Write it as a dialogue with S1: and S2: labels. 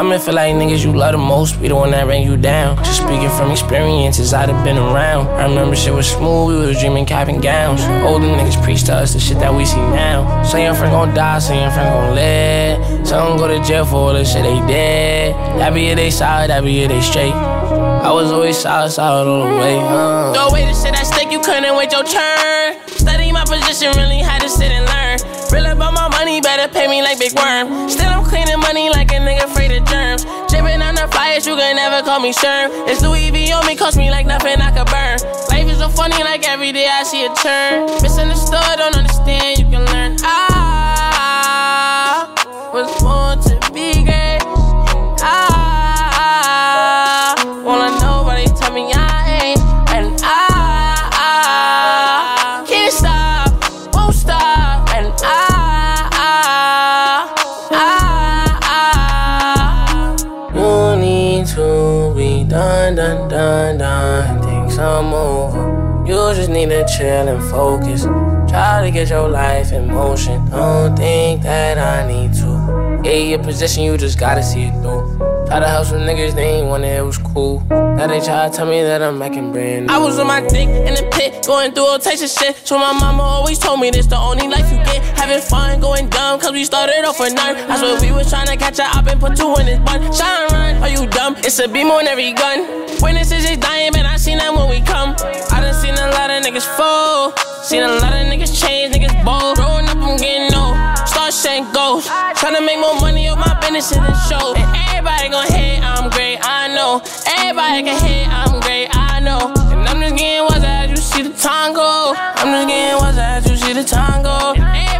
S1: Come and feel like niggas you love the most be the one that bring you down. Just speaking from experiences, I done been around. I remember shit was smooth, we was dreaming cap and gowns. Older niggas preach to us the shit that we see now. Say your friend gon' die, say your friend gon' live. Some go to jail for all the shit they did. That be it, they solid, that be it, they straight. I was always solid all the way. Throw away the shit at stake, you couldn't wait your turn. Study my position, really had to sit and learn. Real about my money, better pay me like Big Worm. Still I'm cleaning money like a nigga afraid of germs. Drippin' on the flyers, you can never call me Sherm. It's Louis V on me, cost me like nothing I could burn. Life is so funny, like every day I see a turn. Misunderstood, don't understand, you can learn. I was born to be great. I wanna know, but they tell me I ain't. And I can't stop, won't stop. And you need to be done. Things I'm over. You just need to chill and focus. Try to get your life in motion. Don't think that I need to. Yeah, your position, you just gotta see it through. Try to help some niggas, they ain't want it, it was cool. Now they try to tell me that I'm making brand new. I was on my dick in the pit, going through all types of shit. So my mama always told me this the only life you get. Having fun, going dumb, cause we started off with none. I swear we was trying to catch a op and put 2 in his bun. Shine run, are you dumb? It's a beam on every gun. Witnesses is dying, man, I seen them when we come. I done seen a lot of niggas fall. Seen a lot of niggas change, niggas bold. Growing up, I'm getting old. Start shedding ghosts. Tryna make more money off my business and the show. And everybody gon' hate, I'm great, I know. Everybody can hate, I'm great, I know. And I'm just getting what's as you see the time go. I'm just getting what's as you see the time go.